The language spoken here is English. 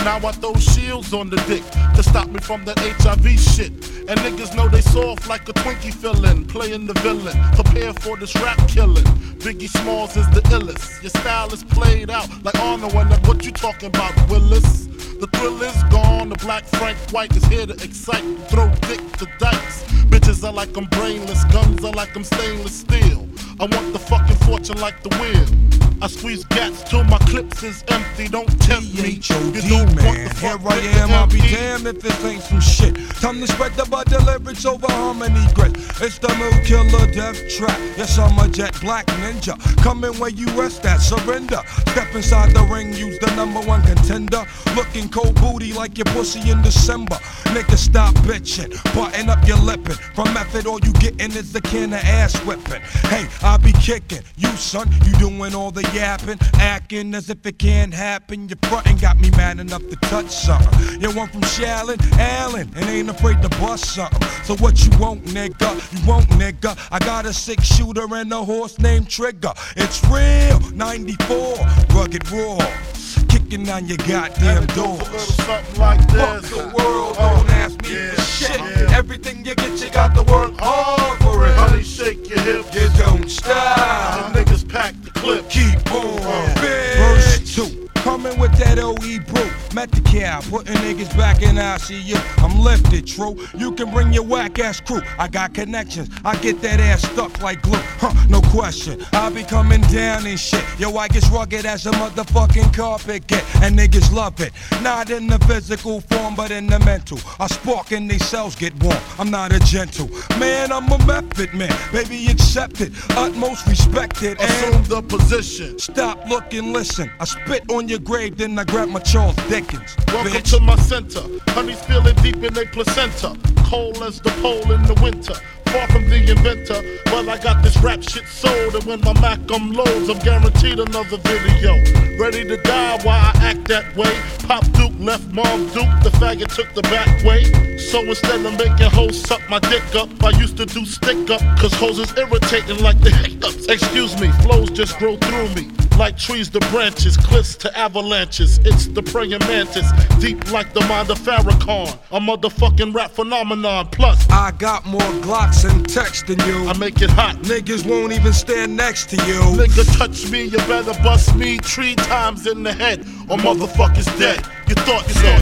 Now I throw shields on the dick to stop me from that HIV shit. And niggas know they soft like a Twinkie fillin', playing the villain. Prepare for this rap killing. Biggie Smalls is the illest. Your style is played out like Arnold and what you talking about, Willis? The thrill is gone, the black Frank White is here to excite. Throw dick to dice. Bitches are like I'm brainless, guns are like I'm stainless steel. I want the fucking fortune like the wheel. I squeeze gats till my clips is empty. Don't tempt me. You don't man. want the Here fuck I am, I'll be damned if this ain't some shit. Time to spread the butter lyrics over harmony grit. It's the Mood Killer Death Trap. Yes, I'm a jet black ninja. Coming where you rest at, surrender. Step inside the ring, use the #1 contender. Looking cold booty like your pussy in December. Nigga, stop bitching, button up your lippin'. From method, all you gettin' is a can of ass whipping. Hey, I be kicking. You son, you doing all the yapping, acting as if it can't happen. Your frontin' got me mad enough to touch something. You want from Shallon, Allen, and ain't afraid to bust something. So what you want, nigga? You want, nigga? I got a 6-shooter and a horse named Trigger. It's real, 94, rugged raw. Kicking down your goddamn doors. Something like this. Fuck the world, don't ask me for shit. Everything you get, you got to work hard for it. Honey, shake your hips. You don't stop. The niggas pack the clip. Keep on, Verse 2. Coming with that OE brew, met the cow, putting niggas back in ICU. I'm lifted, true. You can bring your whack ass crew. I got connections. I get that ass stuck like glue. No question. I be coming down and shit. Yo, I get rugged as a motherfucking carpet get, and niggas love it. Not in the physical form, but in the mental. I spark and they cells get warm. I'm not a gentle man. I'm a method man. Baby, accept it. Utmost respected. Assume the position. Stop, look, and listen. I spit on your grave, then I grab my Charles Dickens. Welcome bitch. to my center. Honeys feeling deep in their placenta. Cold as the pole in the winter. Far from the inventor, but I got this rap shit sold. And when my Mac loads, I'm guaranteed another video. Ready to die while I act that way. Pop Duke left Mom Duke, the faggot took the back way. So instead of making hoes suck my dick up, I used to do stick up, cause hoes is irritating like the hiccups. Excuse me, flows just grow through me. Like trees to branches, cliffs to avalanches. It's the praying mantis, deep like the mind of Farrakhan. A motherfucking rap phenomenon. Plus, I got more Glocks and text than you. I make it hot. Niggas won't even stand next to you. Nigga touch me, you better bust me 3 times in the head, or motherfuckers dead. You thought